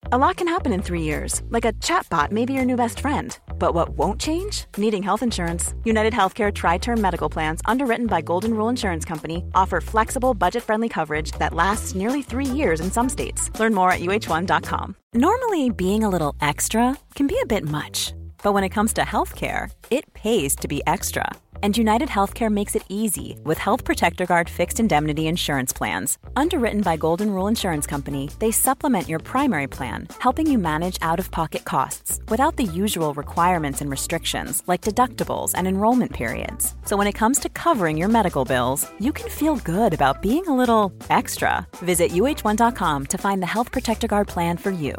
A lot can happen in 3 years, like a chatbot may be your new best friend. But what won't change? Needing health insurance. United Healthcare Tri-Term Medical Plans, underwritten by Golden Rule Insurance Company, offer flexible, budget-friendly coverage that lasts nearly 3 years in some states. Learn more at uh1.com. Normally, being a little extra can be a bit much. But when it comes to healthcare, it pays to be extra. And United Healthcare makes it easy with Health Protector Guard fixed indemnity insurance plans. Underwritten by Golden Rule Insurance Company, they supplement your primary plan, helping you manage out-of-pocket costs without the usual requirements and restrictions like deductibles and enrollment periods. So when it comes to covering your medical bills, you can feel good about being a little extra. Visit uh1.com to find the Health Protector Guard plan for you.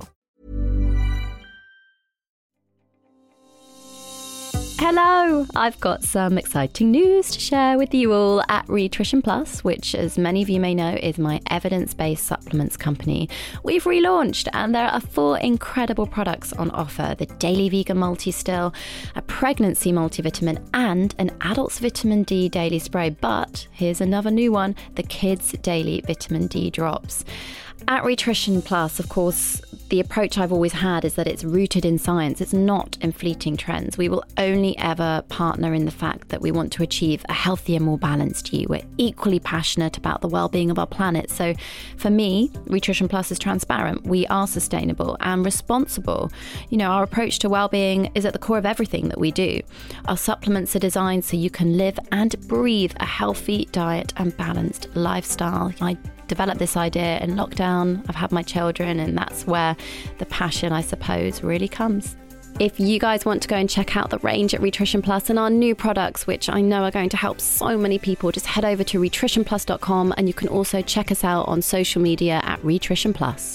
Hello! I've got some exciting news to share with you all at Rhitrition Plus, which, as many of you may know, is my evidence-based supplements company. We've relaunched and there are 4 incredible products on offer: the Daily Vegan Multi-Still, a pregnancy multivitamin, and an adult's vitamin D daily spray. But here's another new one, the Kids Daily Vitamin D Drops. At Rhitrition Plus, of course, the approach I've always had is that it's rooted in science. It's not in fleeting trends. We will only ever partner in the fact that we want to achieve a healthier, more balanced you. We're equally passionate about the well-being of our planet. So for me, Rhitrition Plus is transparent. We are sustainable and responsible. You know, our approach to well-being is at the core of everything that we do. Our supplements are designed so you can live and breathe a healthy diet and balanced lifestyle. I developed this idea in lockdown. I've had my children, and that's where the passion, I suppose, really comes. If you guys want to go and check out the range at Rhitrition Plus and our new products, which I know are going to help so many people, just head over to rhitritionplus.com, and you can also check us out on social media at Rhitrition Plus.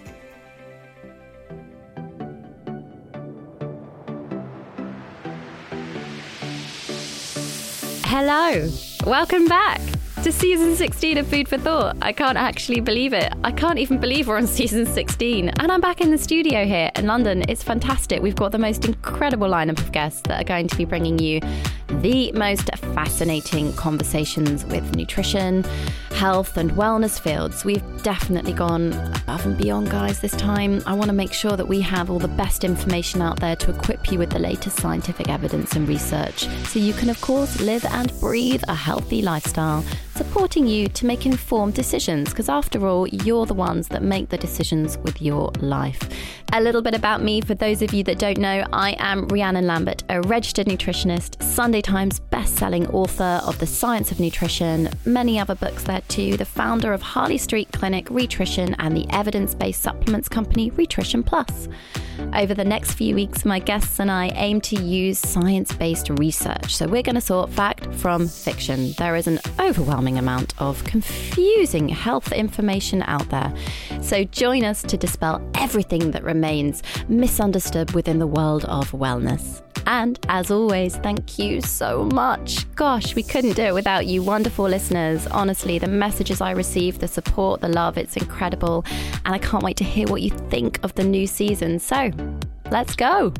Hello, welcome back to season 16 of Food for Thought. I can't actually believe it. I can't even believe we're on season 16. And I'm back in the studio here in London. It's fantastic. We've got the most incredible lineup of guests that are going to be bringing you the most fascinating conversations with nutrition, health and wellness fields. We've definitely gone above and beyond, guys, this time. I want to make sure that we have all the best information out there to equip you with the latest scientific evidence and research, so you can, of course, live and breathe a healthy lifestyle, supporting you to make informed decisions, because after all, you're the ones that make the decisions with your life. A little bit about me, for those of you that don't know, I am Rhiannon Lambert, a registered nutritionist, Sunday Times best-selling author of The Science of Nutrition, many other books there too, the founder of Harley Street Clinic, Rhitrition, and the evidence-based supplements company Rhitrition Plus. Over the next few weeks, my guests and I aim to use science-based research. So we're going to sort fact from fiction. There is an overwhelming amount of confusing health information out there. So join us to dispel everything that remains misunderstood within the world of wellness. And as always, thank you so much. Gosh, we couldn't do it without you wonderful listeners. Honestly, the messages I receive, the support, the love, it's incredible. And I can't wait to hear what you think of the new season. So let's go.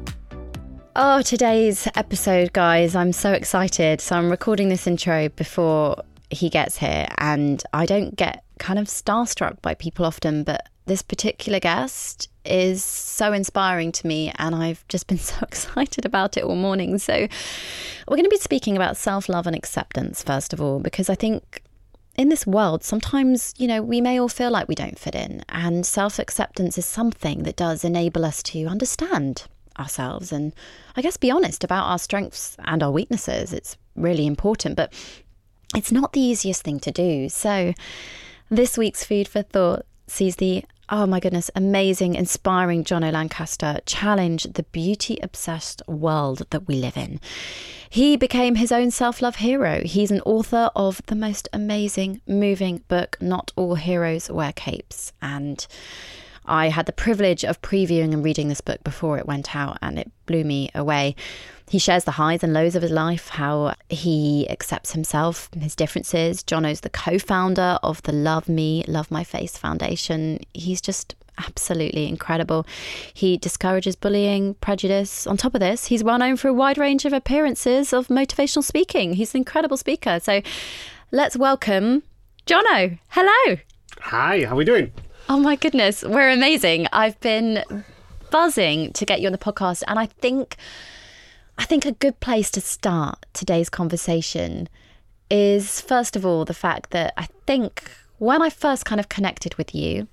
Oh, today's episode, guys, I'm so excited. So I'm recording this intro before he gets here, and I don't get kind of starstruck by people often, but this particular guest is so inspiring to me, and I've just been so excited about it all morning. So we're going to be speaking about self-love and acceptance, first of all, because I think in this world, sometimes, you know, we may all feel like we don't fit in, and self-acceptance is something that does enable us to understand ourselves and, I guess, be honest about our strengths and our weaknesses. It's really important, but it's not the easiest thing to do. So this week's Food for Thought sees the, oh my goodness, amazing, inspiring Jono Lancaster challenge the beauty-obsessed world that we live in. He became his own self-love hero. He's an author of the most amazing, moving book, Not All Heroes Wear Capes. And I had the privilege of previewing and reading this book before it went out, and it blew me away. He shares the highs and lows of his life, how he accepts himself, his differences. Jono's the co-founder of the Love Me, Love My Face Foundation. He's just absolutely incredible. He discourages bullying, prejudice. On top of this, he's well known for a wide range of appearances of motivational speaking. He's an incredible speaker. So let's welcome Jono. Hello. Hi, how are we doing? Oh my goodness, we're amazing. I've been buzzing to get you on the podcast, and I think a good place to start today's conversation is, first of all, the fact that I think when I first kind of connected with you,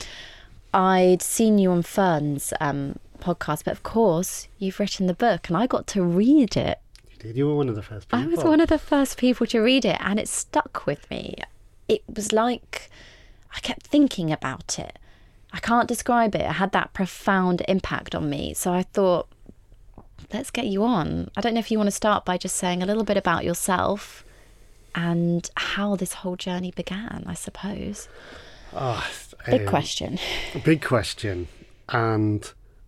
I'd seen you on Fern's podcast, but of course you've written the book and I got to read it. You did. You were one of the first people. I was one of the first people to read it, and it stuck with me. It was like I kept thinking about it. I can't describe it. It had that profound impact on me. So I thought, let's get you on. I don't know if you want to start by just saying a little bit about yourself and how this whole journey began, I suppose. Big question. Big question. And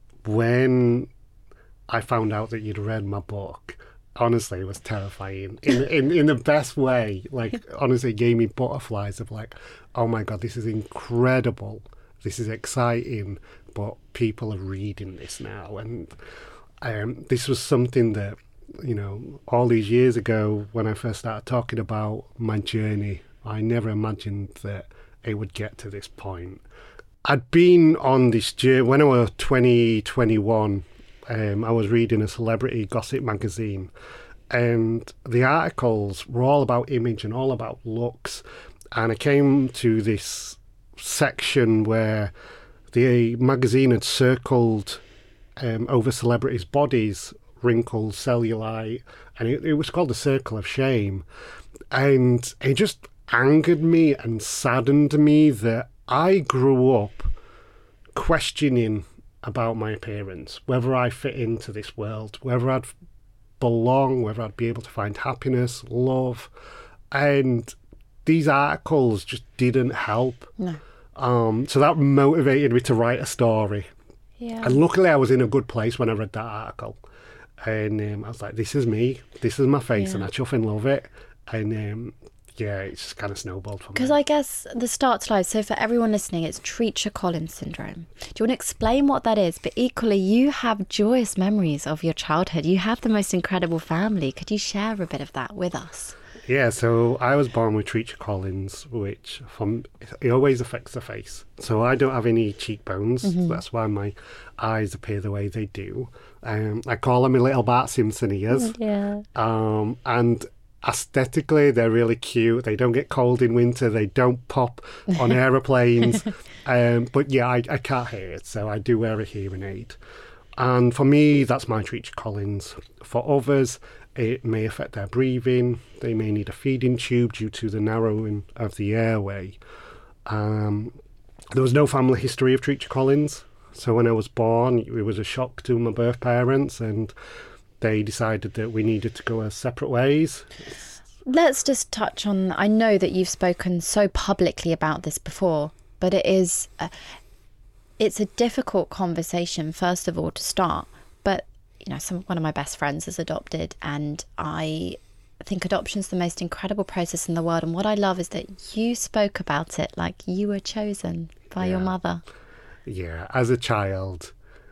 when I found out that you'd read my book, honestly, it was terrifying in the best way. Like, honestly, it gave me butterflies of like, oh my God, this is incredible. This is exciting, but people are reading this now. And this was something that, you know, all these years ago when I first started talking about my journey, I never imagined that it would get to this point. I'd been on this journey when I was 21. I was reading a celebrity gossip magazine, and the articles were all about image and all about looks. And I came to this section where the magazine had circled over celebrities' bodies, wrinkles, cellulite, and it was called the Circle of Shame. And it just angered me and saddened me that I grew up questioning about my appearance, whether I fit into this world, whether I'd belong, whether I'd be able to find happiness, love. And these articles just didn't help. No. So that motivated me to write a story. Yeah. And luckily I was in a good place when I read that article. And I was like, this is me, this is my face, and I chuffing love it. And yeah, it's just kind of snowballed from Because there. I guess the start to life, so for everyone listening, it's Treacher-Collins syndrome. Do you want to explain what that is? But equally, you have joyous memories of your childhood. You have the most incredible family. Could you share a bit of that with us? Yeah, so I was born with Treacher-Collins, which it always affects the face. So I don't have any cheekbones. That's why my eyes appear the way they do. I call them my little Bart Simpson ears. Yeah. And aesthetically, they're really cute. They don't get cold in winter. They don't pop on aeroplanes. But yeah, I can't hear it, so I do wear a hearing aid. And for me, that's my Treacher-Collins. For others, it may affect their breathing. They may need a feeding tube due to the narrowing of the airway. There was no family history of Treacher-Collins. So when I was born, it was a shock to my birth parents, and they decided that we needed to go our separate ways. Let's just touch on, I know that you've spoken so publicly about this before, but it's a difficult conversation, first of all, to start. But, you know, one of my best friends is adopted, and I think adoption is the most incredible process in the world. And what I love is that you spoke about it like you were chosen by your mother. Yeah, as a child,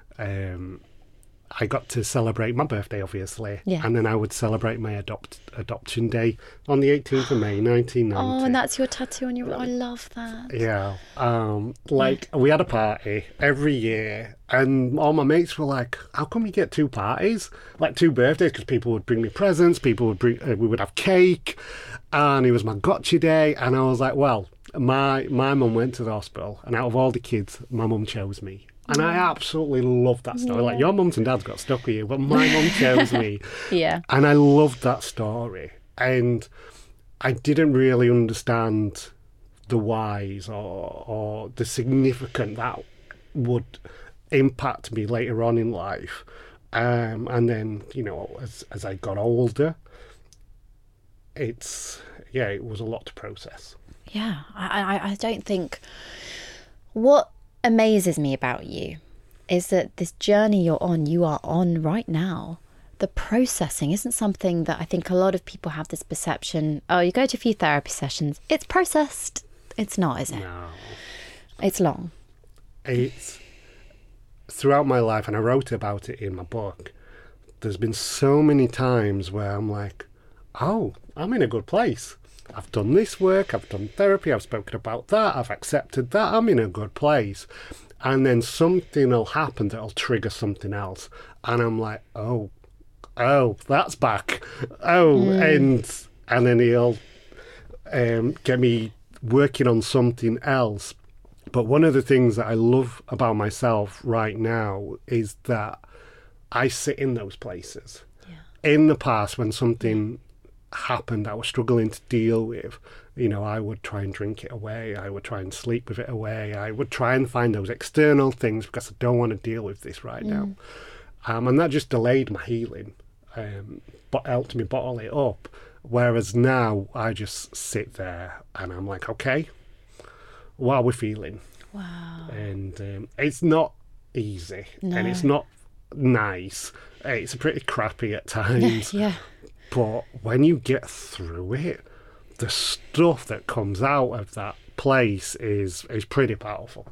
I got to celebrate my birthday, obviously, and then I would celebrate my adoption day on the 18th of May, 1990. Oh, and that's your tattoo on your... I love that. Yeah. We had a party every year, and all my mates were like, how come you get two parties? Like, two birthdays, because people would bring me presents, we would have cake, and it was my gotcha day, and I was like, well, my mum went to the hospital, and out of all the kids, my mum chose me. And I absolutely love that story. Like, your mums and dads got stuck with you, but my mum chose me. Yeah. And I loved that story. And I didn't really understand the whys or the significance that would impact me later on in life. And then, you know, as I got older, it was a lot to process. Yeah. I don't think... What amazes me about you is that this journey you are on right now, the processing isn't something that I think a lot of people have this perception, oh, you go to a few therapy sessions, it's processed. It's not, is it? No. It's long. It's throughout my life, and I wrote about it in my book, there's been so many times where I'm like, oh, I'm in a good place. I've done this work, I've done therapy, I've spoken about that, I've accepted that, I'm in a good place. And then something will happen that'll trigger something else. And I'm like, oh, that's back. And then he'll get me working on something else. But one of the things that I love about myself right now is that I sit in those places. Yeah. In the past, when something happened I was struggling to deal with, I would try and drink it away. I would try and sleep with it away. I would try and find those external things because I don't want to deal with this right now. And that just delayed my healing, but helped me bottle it up. Whereas now I just sit there and I'm like, okay, what are we feeling? Wow. And it's not easy. No. And it's not nice. It's pretty crappy at times. Yeah. But when you get through it, the stuff that comes out of that place is pretty powerful.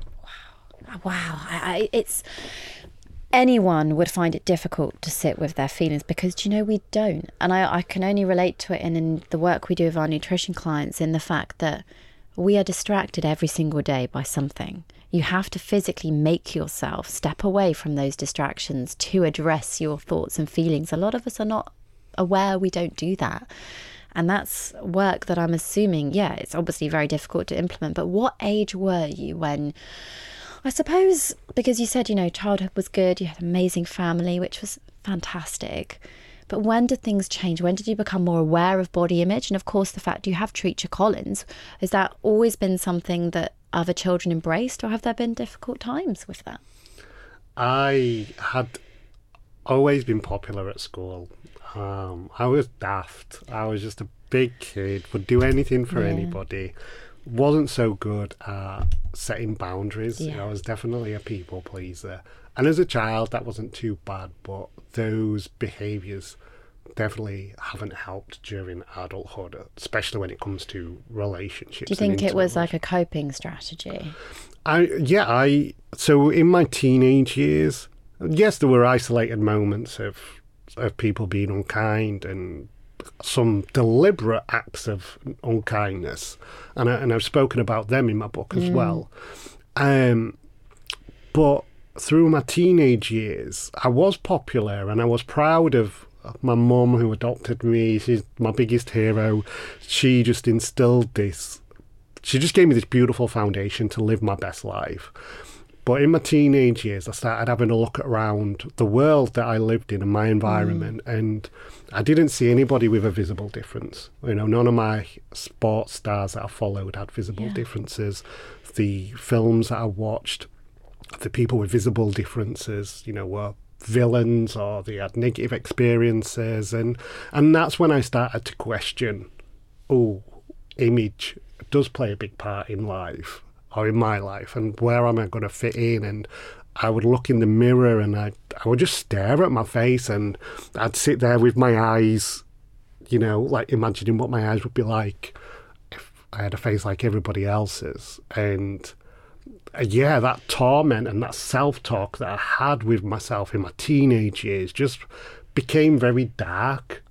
Wow. It's anyone would find it difficult to sit with their feelings because, we don't. And I can only relate to it in the work we do with our nutrition clients, in the fact that we are distracted every single day by something. You have to physically make yourself step away from those distractions to address your thoughts and feelings. A lot of us are not aware we don't do that. And that's work that I'm assuming, it's obviously very difficult to implement. But what age were you when, I suppose, because you said, childhood was good, you had an amazing family, which was fantastic. But when did things change? When did you become more aware of body image? And of course, the fact you have Treacher Collins, has that always been something that other children embraced, or have there been difficult times with that? I had always been popular at school. I was daft. I was just a big kid, would do anything for anybody. Wasn't so good at setting boundaries. I was definitely a people pleaser. And as a child, that wasn't too bad, but those behaviours definitely haven't helped during adulthood, especially when it comes to relationships. Do you think it was like a coping strategy? So in my teenage years, yes, there were isolated moments of people being unkind and some deliberate acts of unkindness, and I've spoken about them in my book as well. But through my teenage years, I was popular and I was proud of my mum who adopted me. She's my biggest hero. She just instilled this. She just gave me this beautiful foundation to live my best life. But in my teenage years, I started having a look around the world that I lived in and my environment, and I didn't see anybody with a visible difference. None of my sports stars that I followed had visible differences. The films that I watched, the people with visible differences, were villains or they had negative experiences. And that's when I started to question, image does play a big part in life. Or in my life, and where am I going to fit in? And I would look in the mirror and I would just stare at my face, and I'd sit there with my eyes, like imagining what my eyes would be like if I had a face like everybody else's. And that torment and that self-talk that I had with myself in my teenage years just became very dark.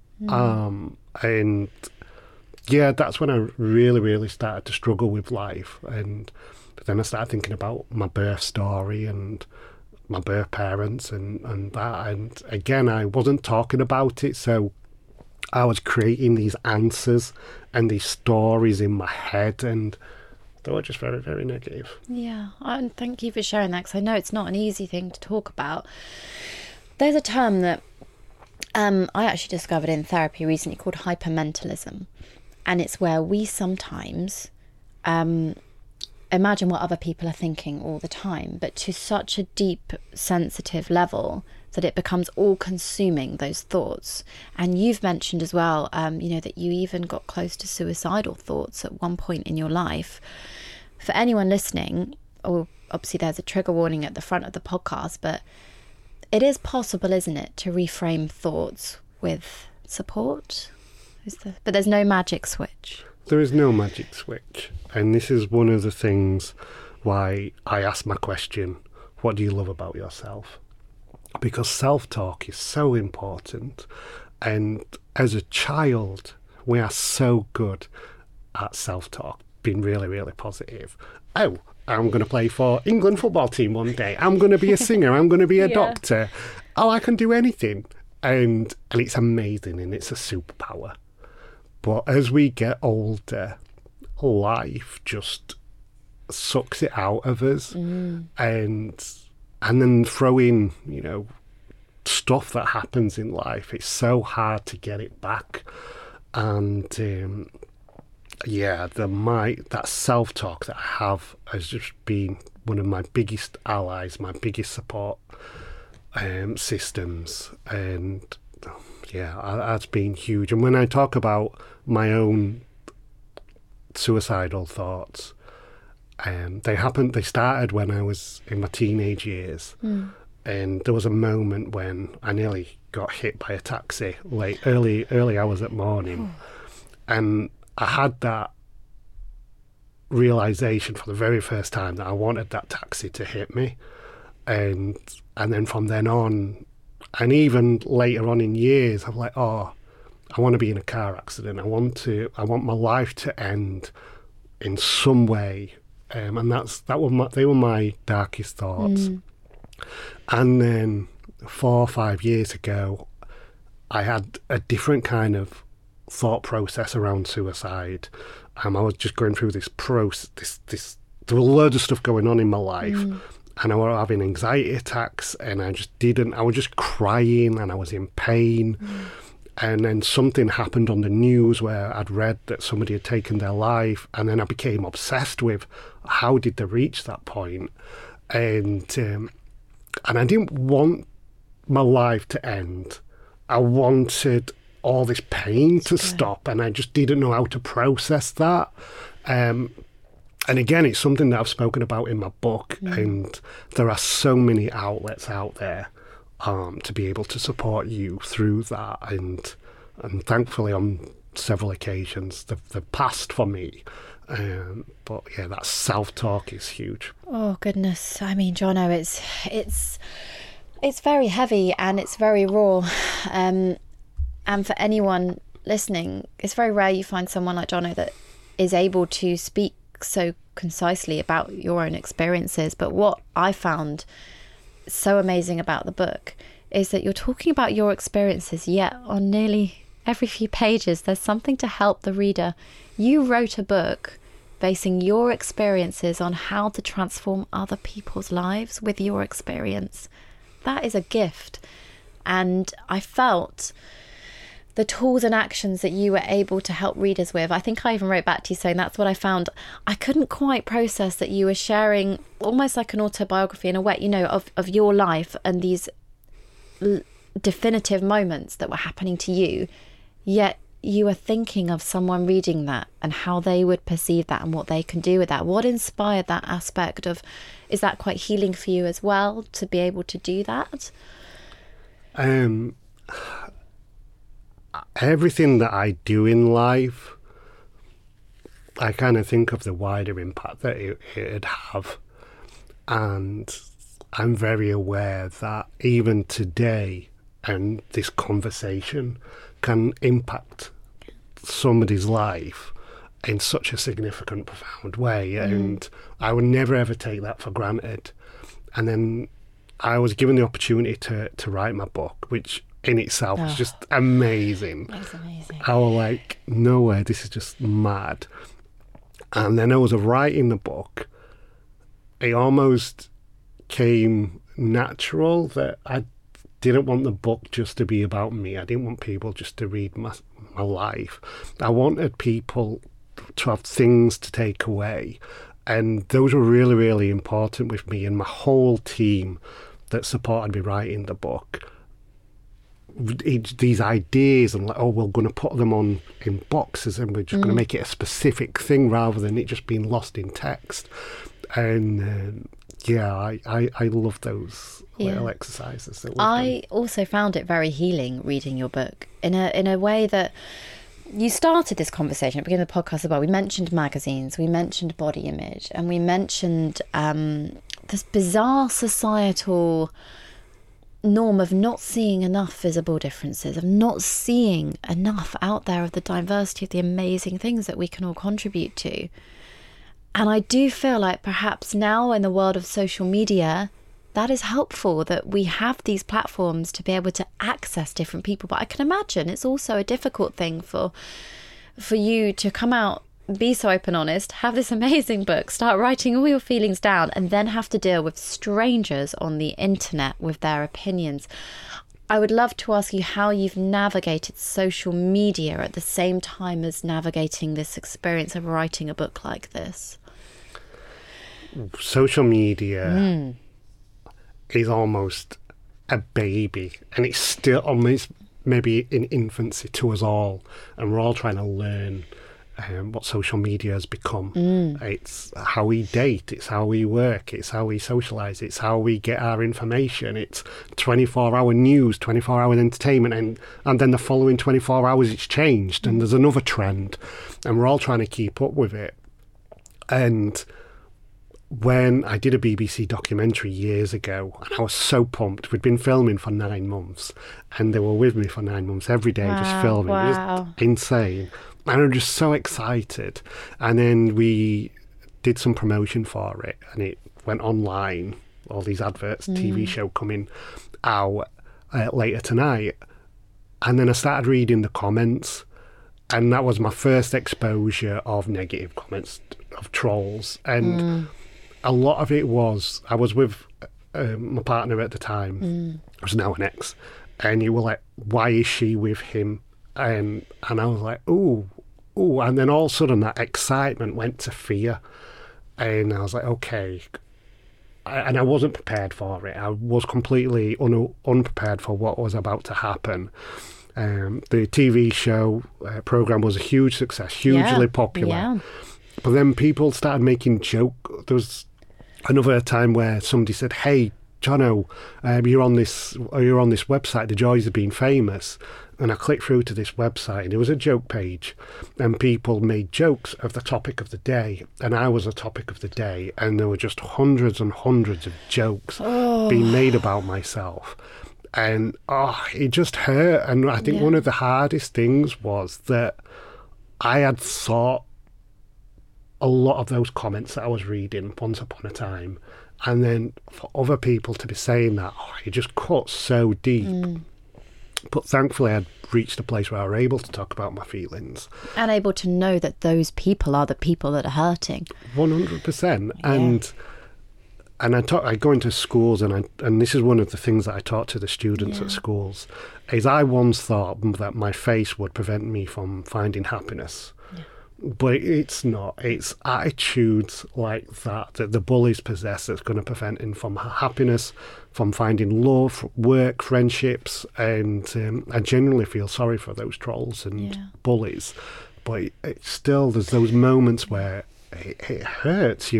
And that's when I really, really started to struggle with life. And then I started thinking about my birth story and my birth parents and that. And again, I wasn't talking about it. So I was creating these answers and these stories in my head. And they were just very, very negative. Yeah. And thank you for sharing that, because I know it's not an easy thing to talk about. There's a term that I actually discovered in therapy recently called hypermentalism. And it's where we sometimes imagine what other people are thinking all the time, but to such a deep, sensitive level that it becomes all-consuming, those thoughts. And you've mentioned as well, that you even got close to suicidal thoughts at one point in your life. For anyone listening, obviously there's a trigger warning at the front of the podcast, but it is possible, isn't it, to reframe thoughts with support? But there's no magic switch. There is no magic switch. And this is one of the things why I ask my question, what do you love about yourself? Because self-talk is so important. And as a child, we are so good at self-talk, being really, really positive. Oh, I'm going to play for England football team one day. I'm going to be a singer. I'm going to be a doctor. Oh, I can do anything. And it's amazing, and it's a superpower. But as we get older, life just sucks it out of us. And then throw in, stuff that happens in life. It's so hard to get it back. And that self-talk that I have has just been one of my biggest allies, my biggest support systems. And that's been huge. And when I talk about my own suicidal thoughts, they started when I was in my teenage years. And there was a moment when I nearly got hit by a taxi early hours at morning. And I had that realization for the very first time that I wanted that taxi to hit me. And then from then on, and even later on in years, I'm like, I want to be in a car accident. I want my life to end in some way. And they were my darkest thoughts. And then 4 or 5 years ago, I had a different kind of thought process around suicide. I was just going through this process. There were loads of stuff going on in my life, and I was having anxiety attacks, and I was just crying, and I was in pain. And then something happened on the news where I'd read that somebody had taken their life, and then I became obsessed with how did they reach that point. And I didn't want my life to end. I wanted all this pain to stop, and I just didn't know how to process that. And again, it's something that I've spoken about in my book, and there are so many outlets out there to be able to support you through that. And thankfully, on several occasions, they've passed for me. But yeah, that self-talk is huge. Oh goodness, I mean, Jono, it's very heavy and it's very raw. And for anyone listening, it's very rare you find someone like Jono that is able to speak so concisely about your own experiences. But what I found so amazing about the book is that you're talking about your experiences, yet on nearly every few pages there's something to help the reader. You wrote a book basing your experiences on how to transform other people's lives with your experience. That is a gift. And I felt the tools and actions that you were able to help readers with. I think I even wrote back to you saying that's what I found. I couldn't quite process that you were sharing almost like an autobiography in a way, of your life and these definitive moments that were happening to you, yet you are thinking of someone reading that and how they would perceive that and what they can do with that. What inspired that aspect of, is that quite healing for you as well, to be able to do that? Everything that I do in life, I kind of think of the wider impact that it'd have. And I'm very aware that even today, and this conversation can impact somebody's life in such a significant, profound way. And I would never, ever take that for granted. And then I was given the opportunity to write my book, which in itself was just amazing. That's amazing. I was like, no way, this is just mad. And then I was writing the book. It almost came natural that I didn't want the book just to be about me. I didn't want people just to read my life. I wanted people to have things to take away. And those were really, really important with me. And my whole team that supported me writing the book, these ideas and we're going to put them on in boxes and we're just going to make it a specific thing rather than it just being lost in text. And I love those little exercises. I also found it very healing reading your book in a way that you started this conversation at the beginning of the podcast about. We mentioned magazines, we mentioned body image, and we mentioned this bizarre societal norm of not seeing enough visible differences, of not seeing enough out there of the diversity of the amazing things that we can all contribute to. And I do feel like perhaps now in the world of social media, that is helpful, that we have these platforms to be able to access different people. But I can imagine it's also a difficult thing for you to come out, be so open, honest, have this amazing book, start writing all your feelings down, and then have to deal with strangers on the internet with their opinions. I would love to ask you how you've navigated social media at the same time as navigating this experience of writing a book like this. Social media is almost a baby, and it's still almost maybe in infancy to us all, and we're all trying to learn what social media has become. It's how we date, it's how we work, it's how we socialise, it's how we get our information. It's 24-hour news, 24-hour entertainment, and then the following 24 hours it's changed, and there's another trend, and we're all trying to keep up with it. And when I did a BBC documentary years ago, and I was so pumped. We'd been filming for 9 months, and they were with me for 9 months every day, just filming. It was insane. And I'm just so excited. And then we did some promotion for it, and it went online. All these adverts, TV show coming out later tonight. And then I started reading the comments, and that was my first exposure of negative comments, of trolls. And a lot of it was, I was with my partner at the time, who's now an ex, and you were like, why is she with him? And I was like, ooh. And then all of a sudden that excitement went to fear. And I was like, okay. And I wasn't prepared for it. I was completely unprepared for what was about to happen. The TV show programme was a huge success, hugely popular. Yeah. But then people started making jokes. There was another time where somebody said, hey, Jono, you're on this website, The Joys of Being Famous. And I clicked through to this website, and it was a joke page, and people made jokes of the topic of the day, and I was a topic of the day, and there were just hundreds and hundreds of jokes being made about myself. And it just hurt. And I think one of the hardest things was that I had thought a lot of those comments that I was reading once upon a time, and then for other people to be saying that, it just cut so deep. But thankfully I'd reached a place where I were able to talk about my feelings. And able to know that those people are the people that are hurting. 100%. And I go into schools, and this is one of the things that I taught to the students at schools, is I once thought that my face would prevent me from finding happiness. But it's not. It's attitudes like that the bullies possess that's going to prevent him from happiness, from finding love, work, friendships. And I genuinely feel sorry for those trolls and bullies. But it's still, there's those moments where it hurts,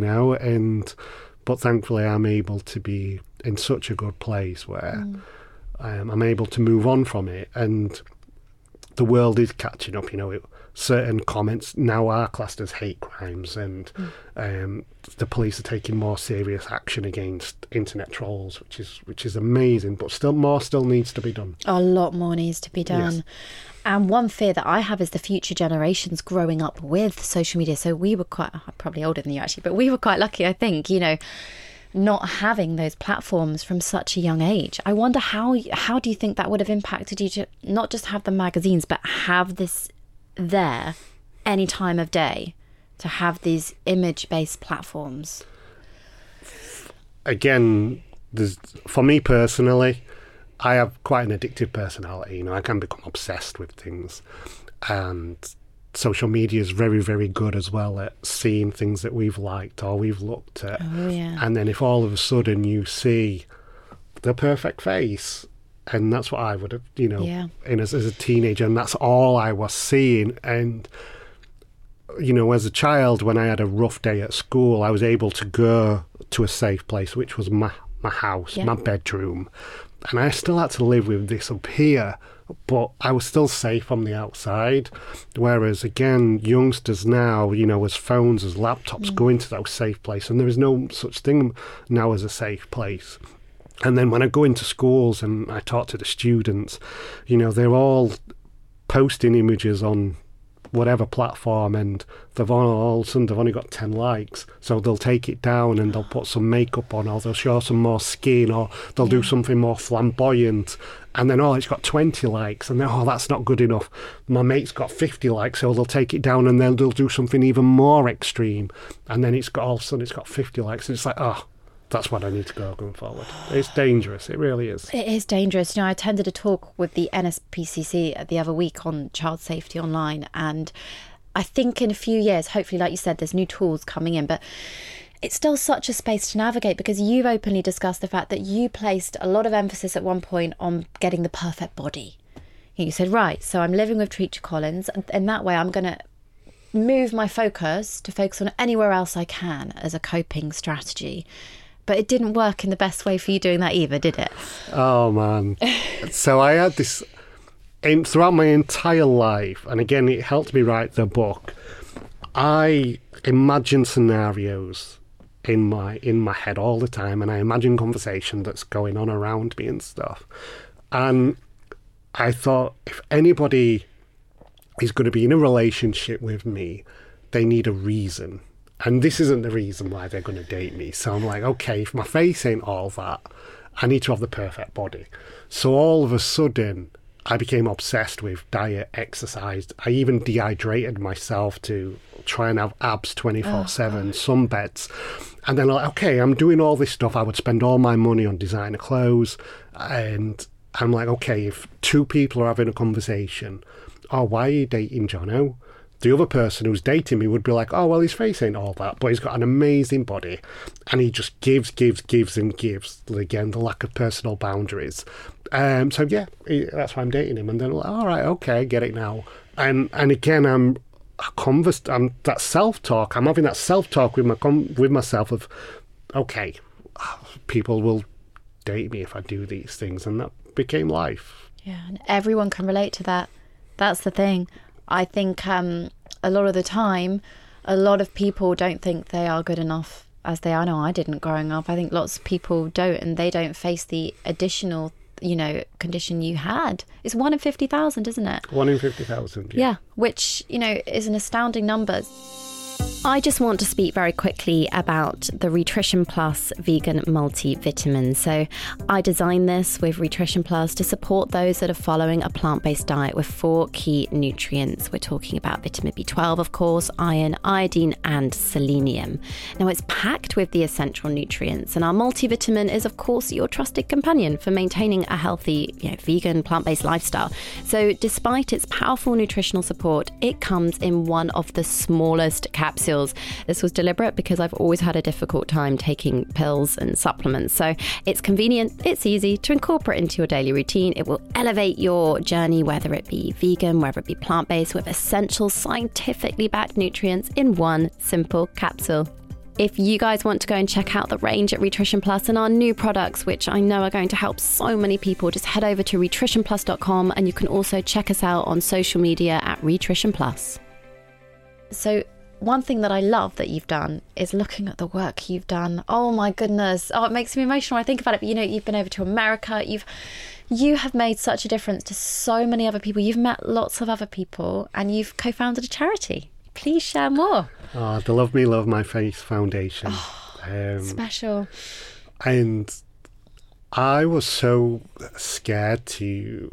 but thankfully I'm able to be in such a good place where I'm able to move on from it. And the world is catching up, certain comments now are classed as hate crimes, and the police are taking more serious action against internet trolls, which is amazing, but still needs to be done. A lot more needs to be done. Yes. And one fear that I have is the future generations growing up with social media. So we were I'm probably older than you actually, but we were quite lucky, I think, not having those platforms from such a young age. I wonder how do you think that would have impacted you to not just have the magazines, but have this there any time of day, to have these image-based platforms? Again, for me personally, I have quite an addictive personality. I can become obsessed with things, and social media is very, very good as well at seeing things that we've liked or we've looked at. And then if all of a sudden you see the perfect face, and that's what I would have, as a teenager, and that's all I was seeing. And, as a child, when I had a rough day at school, I was able to go to a safe place, which was my house, my bedroom. And I still had to live with this up here, but I was still safe on the outside. Whereas, again, youngsters now, as phones, as laptops, go into those safe places, and there is no such thing now as a safe place. And then when I go into schools and I talk to the students, you know, they're all posting images on whatever platform, and all of a sudden they've only got 10 likes, so they'll take it down and they'll put some makeup on, or they'll show some more skin, or they'll do something more flamboyant, and then it's got 20 likes, and then that's not good enough, my mate's got 50 likes, so they'll take it down, and then they'll do something even more extreme, and then all of a sudden it's got 50 likes, and it's like, that's what I need to go going forward. It's dangerous. It really is. It is dangerous. You know, I attended a talk with the NSPCC the other week on child safety online, and I think in a few years, hopefully, like you said, there's new tools coming in, but it's still such a space to navigate, because you've openly discussed the fact that you placed a lot of emphasis at one point on getting the perfect body. You said, right, so I'm living with Treacher Collins, and that way I'm going to move my focus to focus on anywhere else I can as a coping strategy. But it didn't work in the best way for you doing that either, did it? Oh, man. So I had this throughout my entire life, and again, it helped me write the book. I imagine scenarios in my head all the time, and I imagine conversation that's going on around me and stuff. And I thought, if anybody is going to be in a relationship with me, they need a reason. And this isn't the reason why they're going to date me. So I'm like, okay, if my face ain't all that, I need to have the perfect body. So all of a sudden, I became obsessed with diet, exercise. I even dehydrated myself to try and have abs 24/7, sunbeds. And then like, okay, I'm doing all this stuff. I would spend all my money on designer clothes. And I'm like, okay, if two people are having a conversation, why are you dating Jono? The other person who's dating me would be like, oh, well, his face ain't all that, but he's got an amazing body. And he just gives and gives. Again, the lack of personal boundaries. So, yeah, that's why I'm dating him. And then, like, all right, okay, I get it now. And again, I'm that self-talk. I'm having that self-talk with myself of, okay, people will date me if I do these things. And that became life. Yeah, and everyone can relate to that. That's the thing. I think a lot of the time, a lot of people don't think they are good enough as they are. No, I didn't growing up. I think lots of people don't, and they don't face the additional, condition you had. It's 1 in 50,000, isn't it? 1 in 50,000. Yeah, which, is an astounding number. I just want to speak very quickly about the Rhitrition Plus vegan multivitamin. So I designed this with Rhitrition Plus to support those that are following a plant-based diet with 4 key nutrients. We're talking about vitamin B12, of course, iron, iodine, and selenium. Now, it's packed with the essential nutrients, and our multivitamin is, of course, your trusted companion for maintaining a healthy, vegan, plant-based lifestyle. So despite its powerful nutritional support, it comes in one of the smallest capsules. This was deliberate because I've always had a difficult time taking pills and supplements. So it's convenient, it's easy to incorporate into your daily routine. It will elevate your journey, whether it be vegan, whether it be plant-based, with essential scientifically backed nutrients in one simple capsule. If you guys want to go and check out the range at Rhitrition Plus and our new products, which I know are going to help so many people, just head over to rhitritionplus.com, and you can also check us out on social media at Rhitrition Plus. So one thing that I love that you've done is looking at the work you've done. Oh my goodness. It makes me emotional when I think about it. But, you've been over to America. You have made such a difference to so many other people. You've met lots of other people, and you've co-founded a charity. Please share more. The Love Me, Love My Face Foundation. Special. And I was so scared to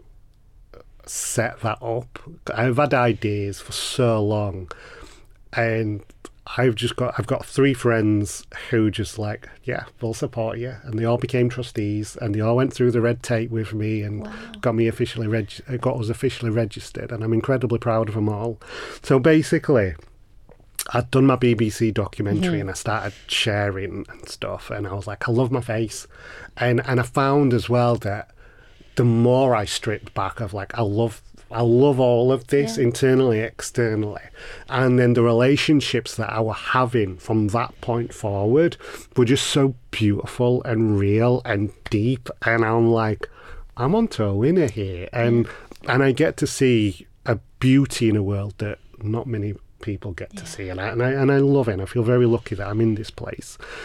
set that up. I've had ideas for so long. And I've got 3 friends who just like, yeah, we'll support you. And they all became trustees, and they all went through the red tape with me and got us officially registered. And I'm incredibly proud of them all. So basically, I'd done my BBC documentary and I started sharing and stuff. And I was like, I love my face. And I found as well that the more I stripped back of like, I love all of this, internally, externally. And then the relationships that I were having from that point forward were just so beautiful and real and deep. And I'm like, I'm onto a winner here. And I get to see a beauty in a world that not many people get to see. And I love it. And I feel very lucky that I'm in this place.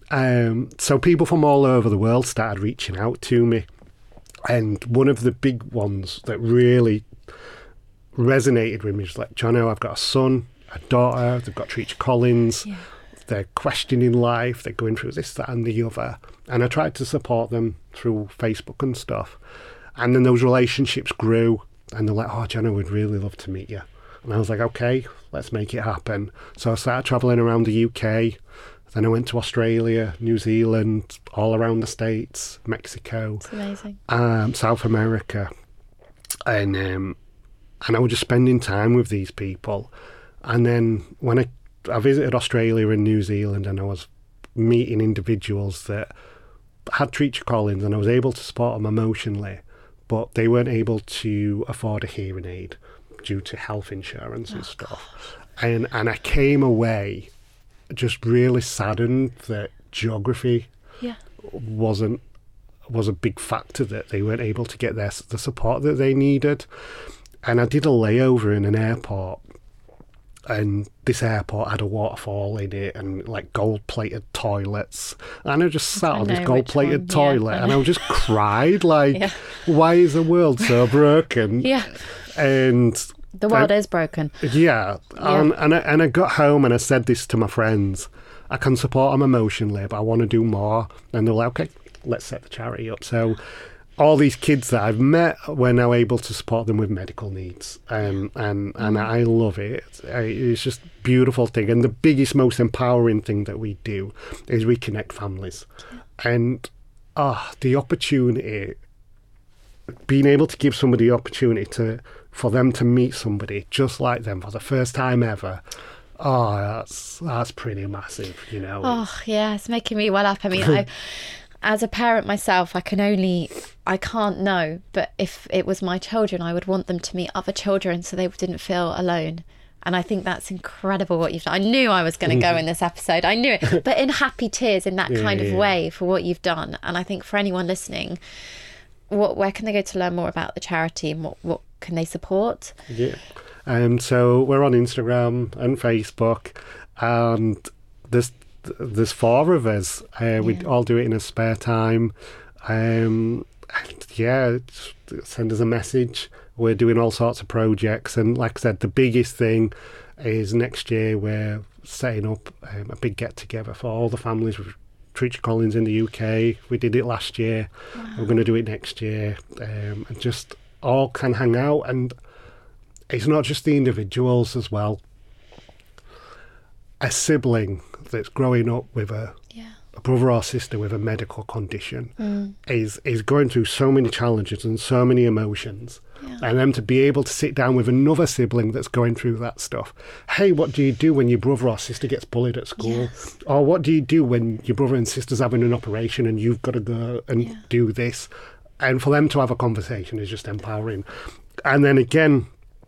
So people from all over the world started reaching out to me. And one of the big ones that really resonated with me was like, Jono, I've got a son, a daughter, they've got Treacher Collins, they're questioning life, they're going through this, that and the other. And I tried to support them through Facebook and stuff. And then those relationships grew, and they're like, oh, Jono, we'd really love to meet you. And I was like, okay, let's make it happen. So I started travelling around the UK. Then I went to Australia, New Zealand, all around the States, Mexico. It's amazing. South America. And I was just spending time with these people. And then when I visited Australia and New Zealand, and I was meeting individuals that had Treacher Collins, and I was able to support them emotionally, but they weren't able to afford a hearing aid due to health insurance and stuff. And I came away just really saddened that geography was a big factor, that they weren't able to get the support that they needed. And I did a layover in an airport, and this airport had a waterfall in it and like gold-plated toilets. And I just sat on this gold-plated toilet and I just cried like, why is the world so broken? And the world is broken. And I got home and I said this to my friends. I can support them emotionally, but I want to do more. And they're like, okay, let's set the charity up. So all these kids that I've met, we're now able to support them with medical needs. And I love it. It's just a beautiful thing. And the biggest, most empowering thing that we do is we connect families. And the opportunity, being able to give somebody the opportunity for them to meet somebody just like them for the first time ever, that's pretty massive, you know. It's making me well up. I mean, as a parent myself, I can't know, but if it was my children, I would want them to meet other children so they didn't feel alone. And I think that's incredible what you've done. I knew I was going to go in this episode. I knew it, but in happy tears, in that kind of way, for what you've done. And I think for anyone listening, where can they go to learn more about the charity, and what can they support? So we're on Instagram and Facebook, and there's 4 of us. We all do it in a spare time. Send us a message. We're doing all sorts of projects, and like I said, the biggest thing is next year we're setting up a big get together for all the families with Treacher Collins in the UK. We did it last year. We're going to do it next year, and just all can hang out. And it's not just the individuals as well. A sibling that's growing up with a brother or sister with a medical condition is going through so many challenges and so many emotions. And then to be able to sit down with another sibling that's going through that stuff. Hey, what do you do when your brother or sister gets bullied at school? Or what do you do when your brother and sister's having an operation and you've got to go and do this? And for them to have a conversation is just empowering. And then again,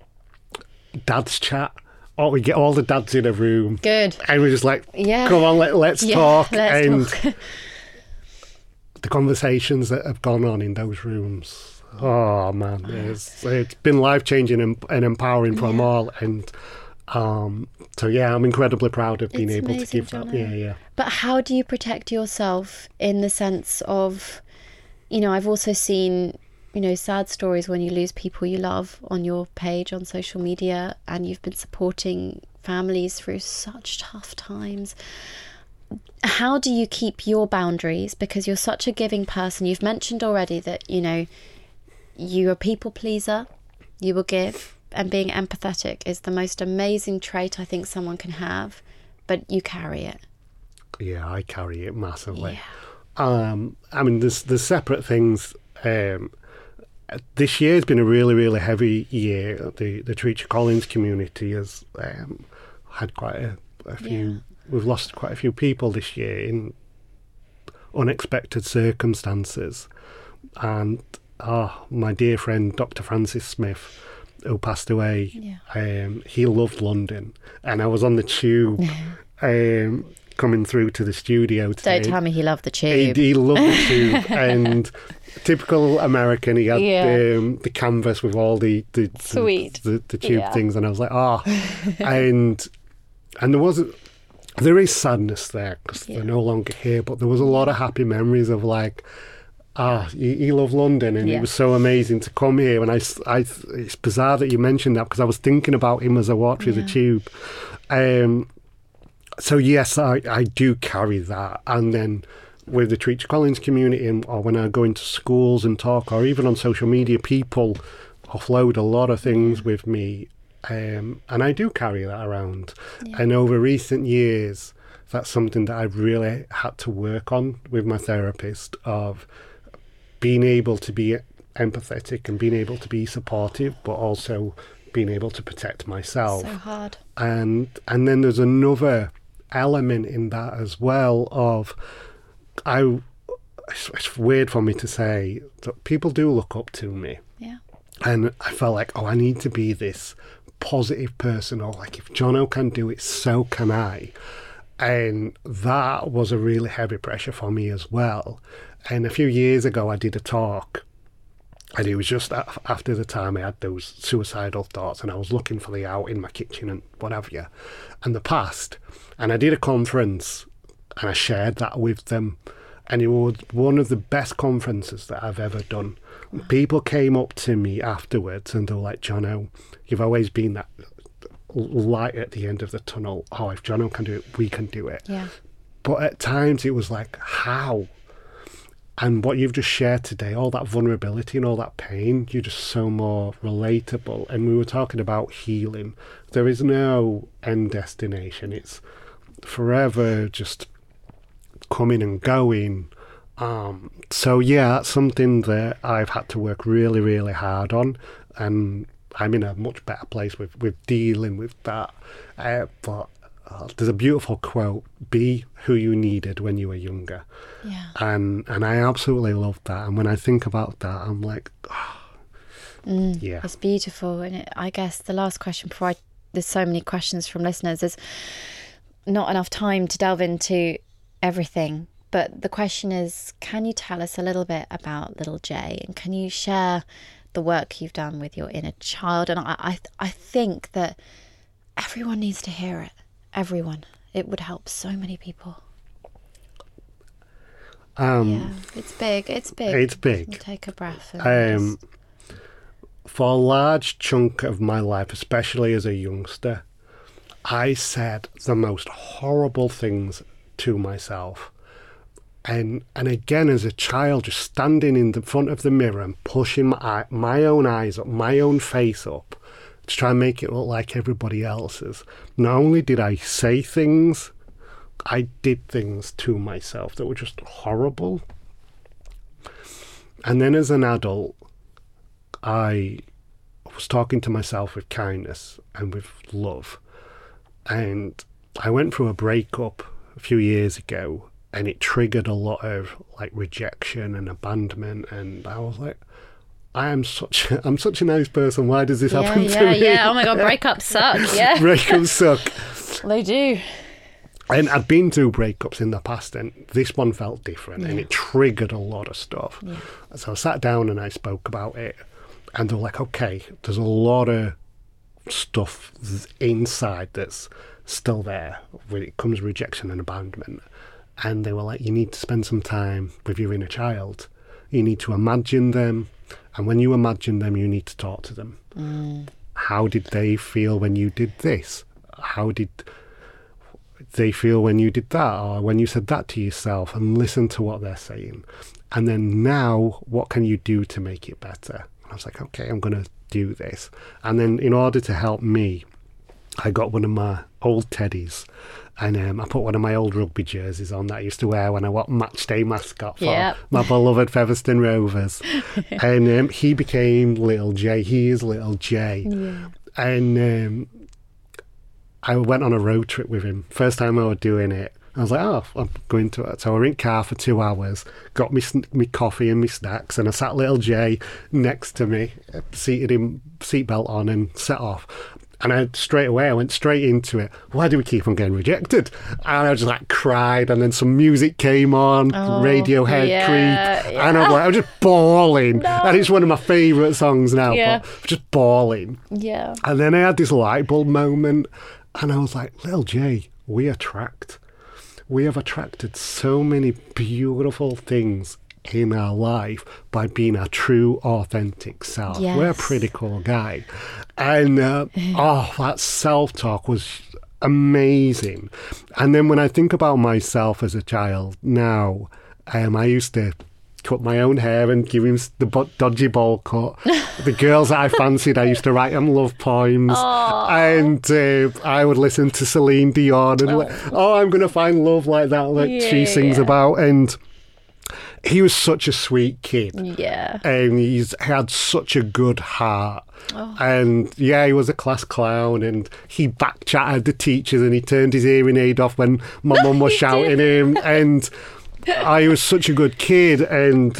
dads chat. We get all the dads in a room. Good. And we're just like, come on, let's talk. Let's talk. The conversations that have gone on in those rooms, oh man, it's been life-changing and empowering for them all. And I'm incredibly proud of being able to give that. But how do you protect yourself in the sense of, I've also seen sad stories when you lose people you love on your page on social media, and you've been supporting families through such tough times. How do you keep your boundaries? Because you're such a giving person. You've mentioned already that, you're a people pleaser, you will give, and being empathetic is the most amazing trait I think someone can have, but you carry it. Yeah, I carry it massively. There's separate things. This year has been a really, really heavy year. The Treacher Collins community has had quite a few... We've lost quite a few people this year in unexpected circumstances. And my dear friend, Dr. Francis Smith, who passed away, he loved London. And I was on the tube coming through to the studio today. Don't tell me he loved the tube. He loved the tube. And typical American, he had the canvas with all the tube things. And I was like, and there wasn't... there is sadness there because they're no longer here, but there was a lot of happy memories of like, he loved London and it was so amazing to come here. And it's bizarre that you mentioned that because I was thinking about him as I walked through the tube. So yes, I do carry that. And then with the Treacher Collins community, or when I go into schools and talk, or even on social media, people offload a lot of things with me. And I do carry that around. And over recent years, that's something that I've really had to work on with my therapist, of being able to be empathetic and being able to be supportive, but also being able to protect myself. So hard. And then there's another element in that as well of, it's weird for me to say that people do look up to me. Yeah. And I felt like, I need to be this positive person, or like, if Jono can do it, so can I. And that was a really heavy pressure for me as well. And a few years ago, I did a talk, and it was just after the time I had those suicidal thoughts, and I was looking for the out in my kitchen and whatever, and the past. And I did a conference, and I shared that with them. And it was one of the best conferences that I've ever done. People came up to me afterwards, and they were like, Jono, you've always been that light at the end of the tunnel. Oh, if Jono can do it, we can do it. Yeah. But at times it was like, how? And what you've just shared today, all that vulnerability and all that pain, you're just so more relatable. And we were talking about healing. There is no end destination. It's forever just coming and going. So yeah, that's something that I've had to work really, really hard on. And I'm in a much better place with dealing with that. But there's a beautiful quote, be who you needed when you were younger. Yeah. And I absolutely love that. And when I think about that, I'm like, yeah. It's beautiful. And I guess the last question before there's so many questions from listeners, there's not enough time to delve into everything. But the question is, can you tell us a little bit about little Jay? And can you share the work you've done with your inner child? And I think that everyone needs to hear it. Everyone. It would help so many people. It's big. It's big. You take a breath. For a large chunk of my life, especially as a youngster, I said the most horrible things to myself. And again, as a child, just standing in the front of the mirror and pushing my own eyes up, my own face up, to try and make it look like everybody else's. Not only did I say things, I did things to myself that were just horrible. And then as an adult, I was talking to myself with kindness and with love. And I went through a breakup a few years ago, and it triggered a lot of like rejection and abandonment. And I was like, I'm such a nice person. Why does this happen to me? Yeah. Oh my God, breakups suck. Yeah. Breakups suck. They do. And I'd been through breakups in the past, and this one felt different, and it triggered a lot of stuff. Yeah. So I sat down and I spoke about it, and they were like, okay, there's a lot of stuff inside that's still there when it comes to rejection and abandonment. And they were like, you need to spend some time with your inner child. You need to imagine them. And when you imagine them, you need to talk to them. How did they feel when you did this? How did they feel when you did that? Or when you said that to yourself? And listen to what they're saying. And then now, what can you do to make it better? And I was like, okay, I'm going to do this. And then in order to help me, I got one of my old teddies, and I put one of my old rugby jerseys on that I used to wear when I was match day mascot for my beloved Featherstone Rovers. And he became Little Jay. He is Little Jay. Yeah. And I went on a road trip with him. First time I was doing it, I was like, I'm going to it. So I rent car for 2 hours, got me coffee and me snacks, and I sat Little Jay next to me, seated him, seatbelt on, and set off. And I went straight into it. Why do we keep on getting rejected? And I just like cried, and then some music came on, Radiohead, Creep, and I was just bawling. No. And it's one of my favourite songs now, but just bawling. Yeah. And then I had this light bulb moment, and I was like, Little Jay, we attract. We have attracted so many beautiful things in our life by being our true, authentic self. Yes. We're a pretty cool guy. And, that self-talk was amazing. And then when I think about myself as a child now, I used to cut my own hair and give him the dodgy bowl cut. The girls that I fancied, I used to write them love poems. And I would listen to Celine Dion and I'm going to find love like that she sings about. And he was such a sweet kid. Yeah. And he's had such a good heart. And he was a class clown, and he back-chatted the teachers, and he turned his hearing aid off when my mum was shouting him. And I was such a good kid, and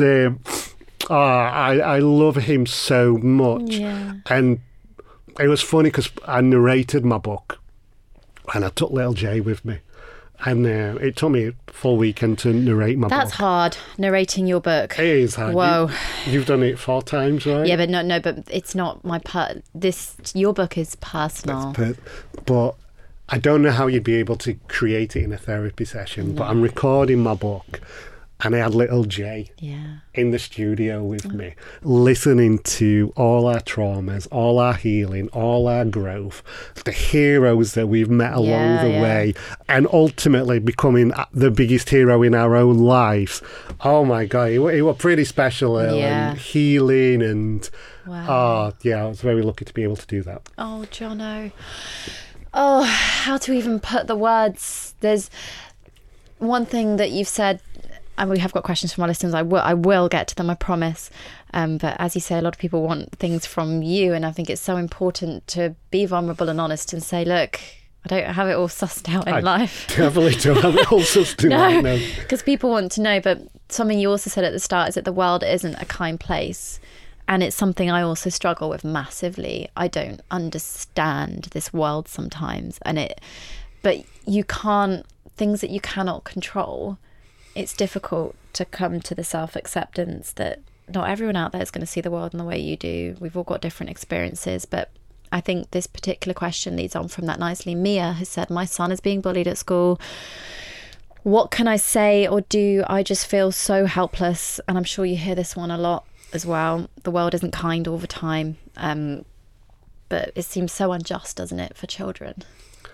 I love him so much. Yeah. And it was funny because I narrated my book, and I took little Jay with me. And it took me a full weekend to narrate my book. That's hard, narrating your book. It is hard. Whoa. You've done it 4 times, right? Yeah, but no, but it's not my part. Your book is personal. But I don't know how you'd be able to create it in a therapy session. But I'm recording my book, and I had little Jay in the studio with me, listening to all our traumas, all our healing, all our growth, the heroes that we've met along the way, and ultimately becoming the biggest hero in our own lives. Oh my God, it was pretty special, and healing, and I was very lucky to be able to do that. Oh, Jono. Oh, how to even put the words. There's one thing that you've said, and we have got questions from our listeners. I will get to them, I promise. But as you say, a lot of people want things from you, and I think it's so important to be vulnerable and honest and say, look, I don't have it all sussed out in life. Definitely don't have it all sussed out. No, because people want to know. But something you also said at the start is that the world isn't a kind place. And it's something I also struggle with massively. I don't understand this world sometimes. But you can't, things that you cannot control, it's difficult to come to the self-acceptance that not everyone out there is going to see the world in the way you do. We've all got different experiences, but I think this particular question leads on from that nicely. Mia has said, my son is being bullied at school. What can I say or do? I just feel so helpless. And I'm sure you hear this one a lot as well. The world isn't kind all the time. But it seems so unjust, doesn't it, for children?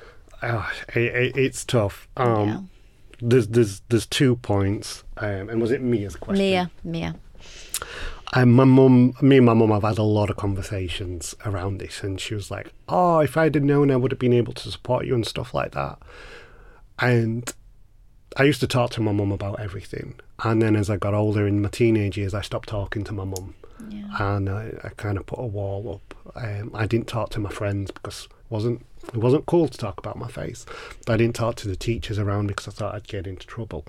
It's tough. There's 2 points, and was it Mia's question? Mia. Me and my mum have had a lot of conversations around this, and she was like, "Oh, if I'd have known, I would have been able to support you and stuff like that." And I used to talk to my mum about everything, and then as I got older in my teenage years, I stopped talking to my mum, and I kind of put a wall up. I didn't talk to my friends because it wasn't cool to talk about my face. I didn't talk to the teachers around because I thought I'd get into trouble.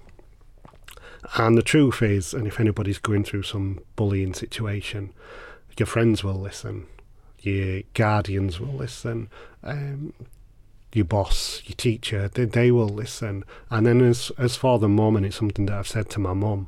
And the truth is, and if anybody's going through some bullying situation, your friends will listen, your guardians will listen, your boss, your teacher, they will listen. And then as for the mum, and it's something that I've said to my mum,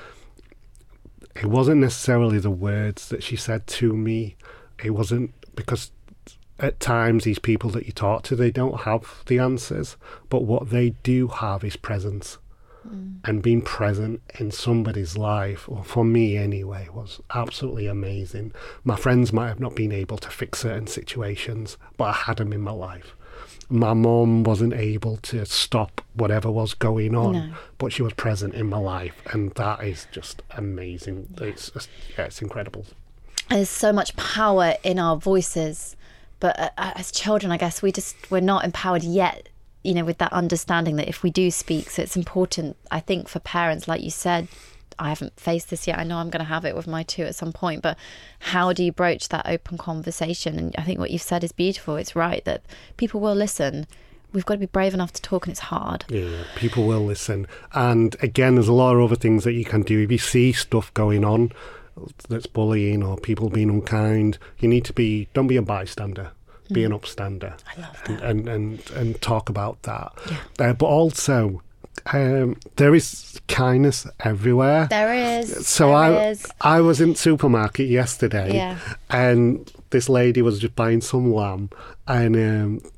it wasn't necessarily the words that she said to me. It wasn't, because at times these people that you talk to, they don't have the answers, but what they do have is presence. And being present in somebody's life, or for me anyway, was absolutely amazing. My friends might have not been able to fix certain situations, but I had them in my life. My mum wasn't able to stop whatever was going on, but she was present in my life, and that is just amazing. It's incredible. There's so much power in our voices, but as children, I guess we're not empowered yet, with that understanding that if we do speak. So it's important, I think, for parents, like you said, I haven't faced this yet. I know I'm going to have it with my 2 at some point, but how do you broach that open conversation? And I think what you've said is beautiful. It's right that people will listen. We've got to be brave enough to talk, and it's hard. Yeah, people will listen. And again, there's a lot of other things that you can do. If you see stuff going on that's bullying or people being unkind, you need to don't be a bystander. Be an upstander. I love that. And talk about that. Yeah. But also, there is kindness everywhere. There is. So I was in the supermarket yesterday, and this lady was just buying some lamb, and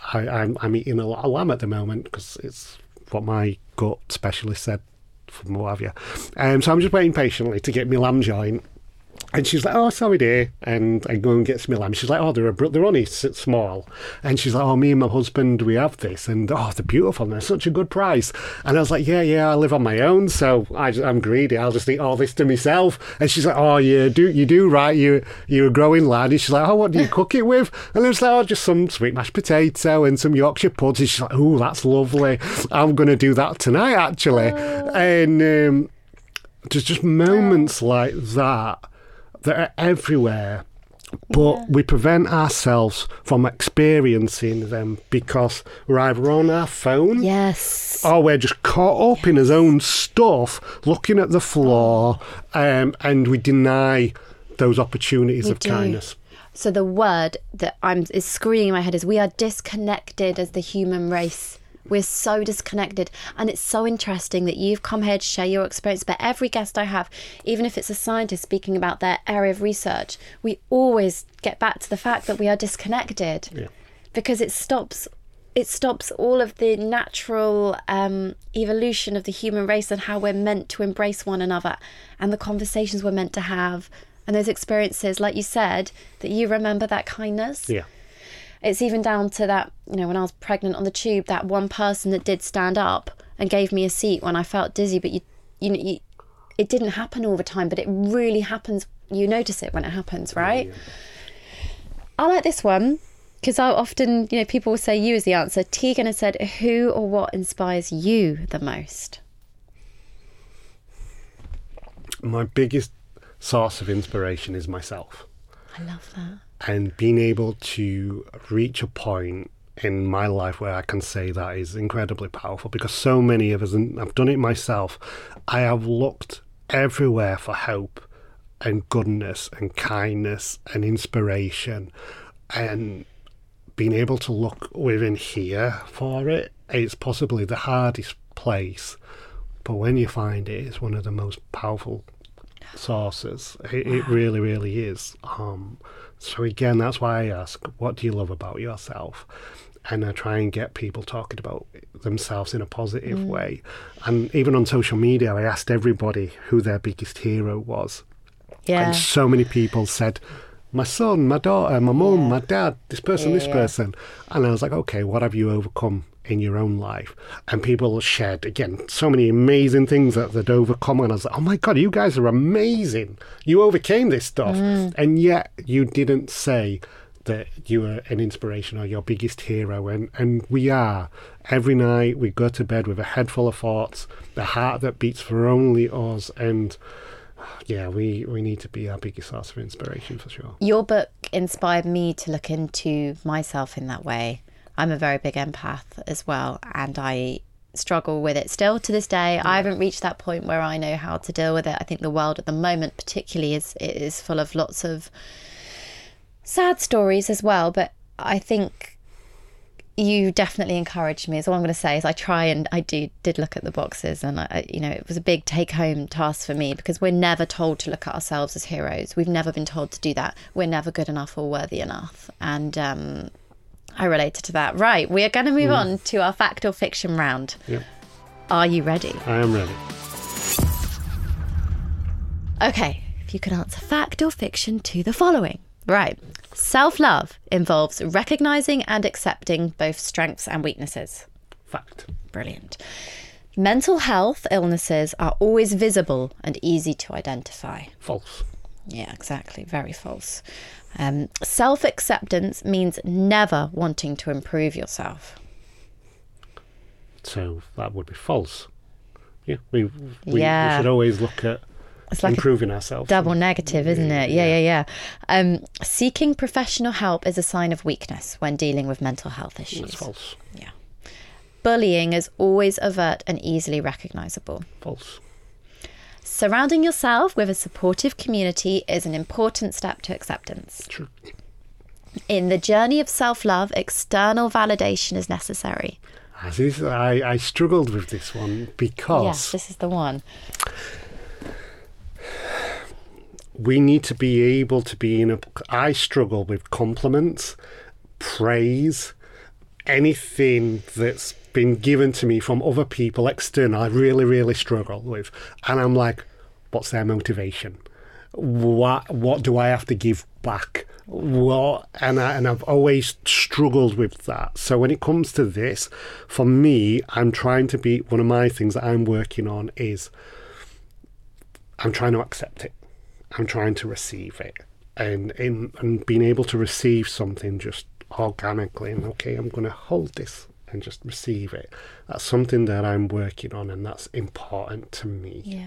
I'm eating a lot of lamb at the moment because it's what my gut specialist said from what have you. So I'm just waiting patiently to get my lamb joint. And she's like, oh, sorry, dear. And I go and get some lamb. She's like, oh, they're only small. And she's like, oh, me and my husband, we have this. And, oh, they're beautiful. And they're such a good price. And I was like, yeah, I live on my own. So I'm greedy. I'll just eat all this to myself. And she's like, oh, you do right. You're a growing lad. And she's like, oh, what do you cook it with? And I was like, oh, just some sweet mashed potato and some Yorkshire pudding. And she's like, oh, that's lovely. I'm going to do that tonight, actually. And there's just moments like that are everywhere, but we prevent ourselves from experiencing them because we're either on our phone, or we're just caught up in our own stuff, looking at the floor, and we deny those opportunities of kindness. So the word that is screaming in my head is we are disconnected as the human race. We're so disconnected. And it's so interesting that you've come here to share your experience. But every guest I have, even if it's a scientist speaking about their area of research, we always get back to the fact that we are disconnected. Yeah. Because it stops all of the natural evolution of the human race and how we're meant to embrace one another and the conversations we're meant to have and those experiences, like you said, that you remember that kindness. Yeah. It's even down to that, when I was pregnant on the tube, that one person that did stand up and gave me a seat when I felt dizzy. But it didn't happen all the time, but it really happens. You notice it when it happens, right? Yeah. I like this one because I often, people will say you as the answer. Tegan has said, who or what inspires you the most? My biggest source of inspiration is myself. I love that. And being able to reach a point in my life where I can say that is incredibly powerful because so many of us, and I've done it myself, I have looked everywhere for hope and goodness and kindness and inspiration, and being able to look within here for it, it's possibly the hardest place, but when you find it, it's one of the most powerful sources. It really, really is. So again, that's why I ask, what do you love about yourself? And I try and get people talking about themselves in a positive way. And even on social media, I asked everybody who their biggest hero was. Yeah. And so many people said, my son, my daughter, my mum, my dad, this person, this person. And I was like, okay, what have you overcome in your own life? And people shared, again, so many amazing things that they'd overcome. And I was like, oh my God, you guys are amazing. You overcame this stuff. And yet you didn't say that you were an inspiration or your biggest hero. And we are. Every night we go to bed with a head full of thoughts, the heart that beats for only us. And yeah, we need to be our biggest source of inspiration for sure. Your book inspired me to look into myself in that way. I'm a very big empath as well, and I struggle with it still to this day. I haven't reached that point where I know how to deal with it. I think the world at the moment particularly is full of lots of sad stories as well, but I think you definitely encouraged me. Is all I'm going to say. Is I did look at the boxes, and it was a big take-home task for me because we're never told to look at ourselves as heroes. We've never been told to do that. We're never good enough or worthy enough, and I related to that. Right, we are going to move on to our fact or fiction round. Yep. Are you ready? I am ready. Okay, if you could answer fact or fiction to the following. Right. Self-love involves recognising and accepting both strengths and weaknesses. Fact. Brilliant. Mental health illnesses are always visible and easy to identify. False. Yeah, exactly. Very false. Self-acceptance means never wanting to improve yourself. So that would be false. Yeah, we should always look at improving ourselves. Double negative, isn't it? Yeah. Seeking professional help is a sign of weakness when dealing with mental health issues. That's false. Yeah. Bullying is always overt and easily recognisable. False. Surrounding yourself with a supportive community is an important step to acceptance. True. In the journey of self-love, external validation is necessary. I struggled with this one because... Yes, this is the one. We need to be able to be I struggle with compliments, praise, anything that's been given to me from other people external, I really, really struggle with. And I'm like, what's their motivation? What do I have to give back? And I've always struggled with that. So when it comes to this, for me, I'm trying to be, one of my things that I'm working on is I'm trying to accept it. I'm trying to receive it. And being able to receive something just organically, and okay, I'm going to hold this and just receive it. That's something that I'm working on, and that's important to me. Yeah.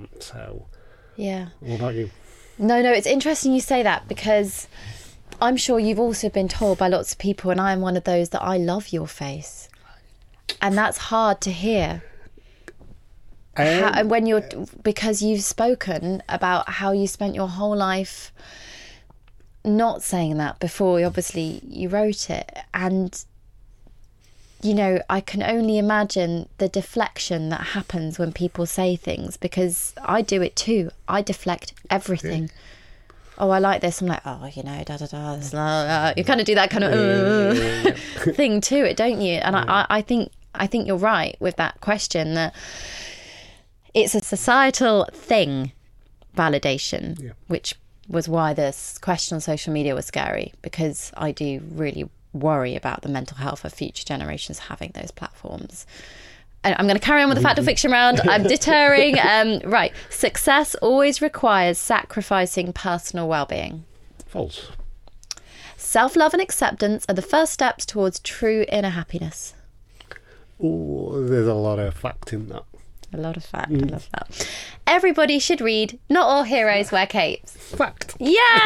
Yeah. What about you? No, it's interesting you say that, because I'm sure you've also been told by lots of people, and I'm one of those, that I love your face. And that's hard to hear. And when because you've spoken about how you spent your whole life not saying that before, obviously you wrote it. And, you know, I can only imagine the deflection that happens when people say things, because I do it too. I deflect everything. Yeah. Oh, I like this. I'm like, oh, you know, da-da-da. You kind of do that kind of thing to it, don't you? And I think you're right with that question, that it's a societal thing, validation, which was why this question on social media was scary, because I do really worry about the mental health of future generations having those platforms. And I'm going to carry on with the fact or fiction round. I'm deterring. Right. Success always requires sacrificing personal well-being. False. Self-love and acceptance are the first steps towards true inner happiness. Oh, there's a lot of fact in that. A lot of fact. I love that. Everybody should read Not All Heroes Wear Capes. Fact.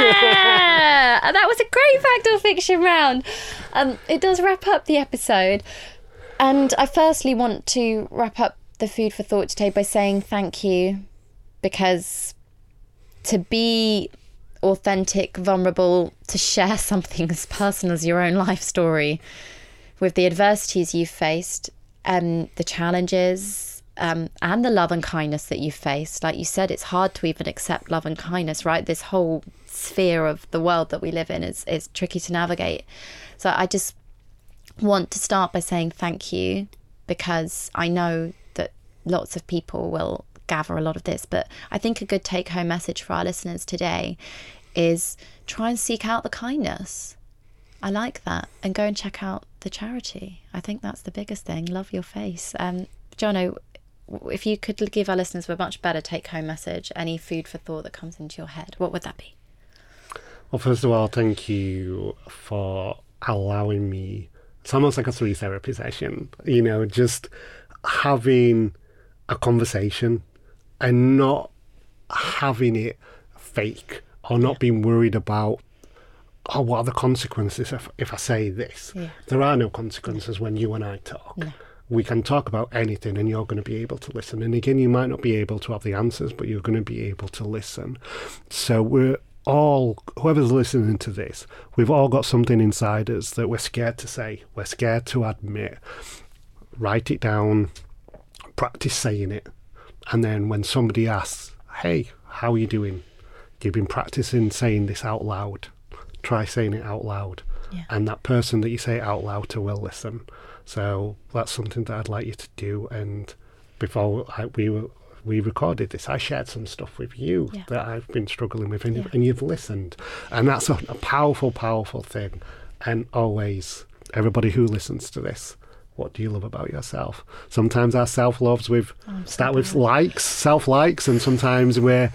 Yeah! And that was a great fact or fiction round. It does wrap up the episode. And I firstly want to wrap up the food for thought today by saying thank you, because to be authentic, vulnerable, to share something as personal as your own life story with the adversities you've faced, the challenges, and the love and kindness that you've faced. Like you said, it's hard to even accept love and kindness, right? This whole sphere of the world that we live in is tricky to navigate. So I just want to start by saying thank you, because I know that lots of people will gather a lot of this, but I think a good take-home message for our listeners today is try and seek out the kindness. I like that. And go and check out the charity. I think that's the biggest thing. Love your face. Jono, if you could give our listeners a much better take-home message, any food for thought that comes into your head, what would that be? Well, first of all, thank you for allowing me. It's almost like a 3 therapy session, you know, just having a conversation and not having it fake, or not being worried about, oh, what are the consequences if I say this? Yeah. There are no consequences when you and I talk. No. We can talk about anything and you're going to be able to listen. And again, you might not be able to have the answers, but you're going to be able to listen. So we're all, whoever's listening to this, we've all got something inside us that we're scared to say, we're scared to admit. Write it down, practice saying it, and then when somebody asks, hey, how are you doing? You've been practicing saying this out loud. Try saying it out loud. Yeah. And that person that you say it out loud to will listen. So that's something that I'd like you to do. And before we recorded this, I shared some stuff with you that I've been struggling with, and you've listened. And that's a powerful, powerful thing. And always, everybody who listens to this, what do you love about yourself? Sometimes our self-loves with self-likes, and sometimes we're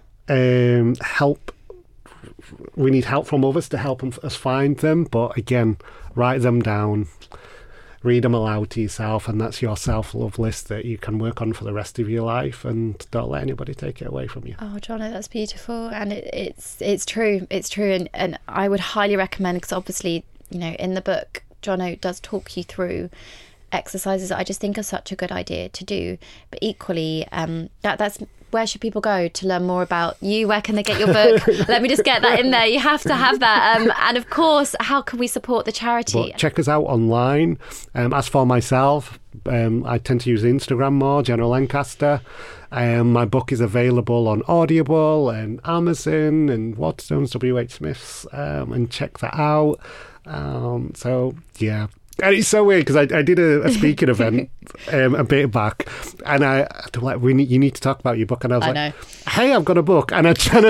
we need help from others to help us find them. But again, write them down, read them aloud to yourself, and that's your self-love list that you can work on for the rest of your life, and don't let anybody take it away from you. Oh, Jono, that's beautiful. And it's true. It's true. And I would highly recommend, because obviously, you know, in the book, Jono does talk you through exercises that I just think are such a good idea to do. But equally, that's where should people go to learn more about you? Where can they get your book? Let me just get that in there. You have to have that. And of course, how can we support the charity? But check us out online. As for myself, I tend to use Instagram more, General Lancaster. My book is available on Audible and Amazon and Waterstones, WH Smiths, and check that out. So, yeah. And it's so weird because I did a speaking event a bit back, and they were like, you need to talk about your book. And I was like, hey, I've got a book. And I put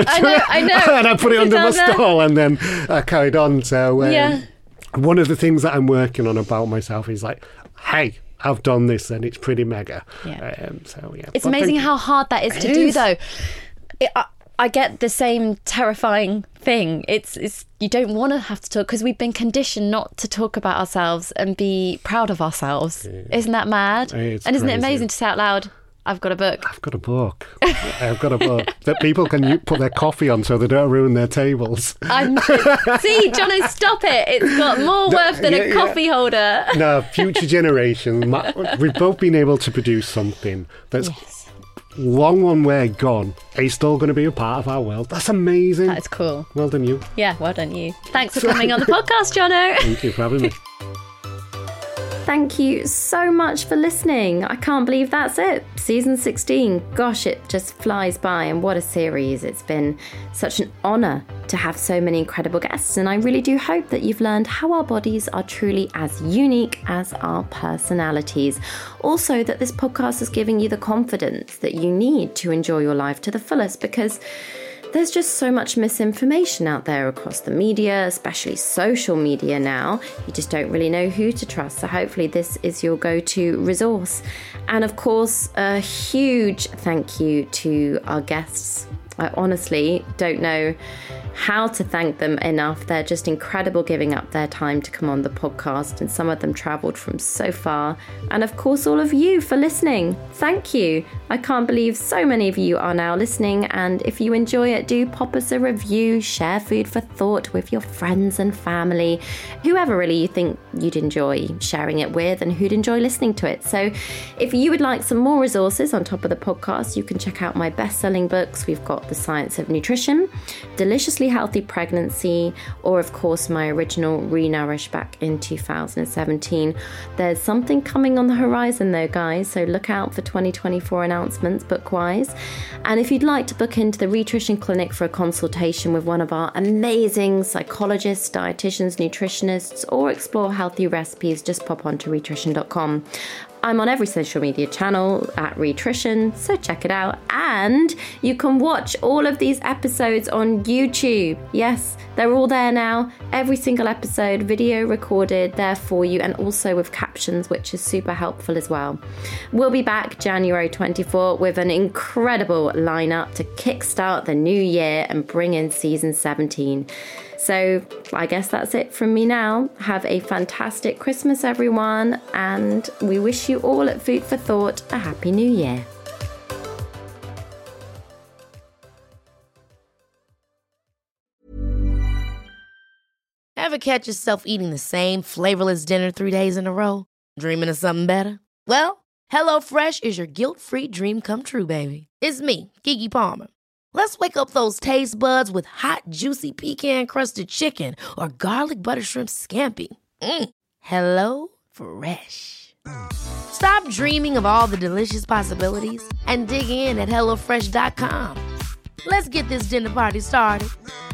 it under my stall, and then I carried on. So one of the things that I'm working on about myself is like, hey, I've done this, and it's pretty mega. Yeah. It's But amazing how hard that is to do, though. I get the same terrifying thing. It's you don't want to have to talk because we've been conditioned not to talk about ourselves and be proud of ourselves. Yeah. Isn't that mad? It's and isn't crazy. it amazing to say out loud, I've got a book. I've got a book. I've got a book that people can put their coffee on so they don't ruin their tables. See, Jono, stop it. It's got more worth than a coffee holder. No, future generations. We've both been able to produce something that's long one way gone. It's still going to be a part of our world. That's amazing. That is cool. Well done, you. Yeah, well done, you. Thanks for coming on the podcast, Jono. Thank you for having me. Thank you so much for listening. I can't believe that's it. Season 16. Gosh, it just flies by, and what a series. It's been such an honour to have so many incredible guests, and I really do hope that you've learned how our bodies are truly as unique as our personalities. Also, that this podcast is giving you the confidence that you need to enjoy your life to the fullest, because there's just so much misinformation out there across the media, especially social media now. You just don't really know who to trust. So hopefully this is your go-to resource. And of course, a huge thank you to our guests. I honestly don't know how to thank them enough. They're just incredible giving up their time to come on the podcast, and some of them travelled from so far. And of course, all of you for listening. Thank you. I can't believe so many of you are now listening, and if you enjoy it, do pop us a review, share Food for Thought with your friends and family, whoever really you think you'd enjoy sharing it with and who'd enjoy listening to it. So if you would like some more resources on top of the podcast, you can check out my best-selling books. We've got The Science of Nutrition, Deliciously Healthy Pregnancy, or of course my original Renourish back in 2017. There's something coming on the horizon though, guys, so look out for 2024 announcements book-wise. And if you'd like to book into the Rhitrition Clinic for a consultation with one of our amazing psychologists, dietitians, nutritionists, or explore healthy recipes, just pop on to rhitrition.com. I'm on every social media channel at Rhitrition, so check it out. And you can watch all of these episodes on YouTube. Yes, they're all there now. Every single episode, video recorded there for you, and also with captions, which is super helpful as well. We'll be back January 24 with an incredible lineup to kickstart the new year and bring in season 17. So I guess that's it from me now. Have a fantastic Christmas, everyone, and we wish you all at Food for Thought a Happy New Year. Ever catch yourself eating the same flavorless dinner 3 days in a row? Dreaming of something better? Well, HelloFresh is your guilt-free dream come true, baby. It's me, Keke Palmer. Let's wake up those taste buds with hot, juicy pecan-crusted chicken or garlic butter shrimp scampi. Hello Fresh. Stop dreaming of all the delicious possibilities and dig in at HelloFresh.com. Let's get this dinner party started.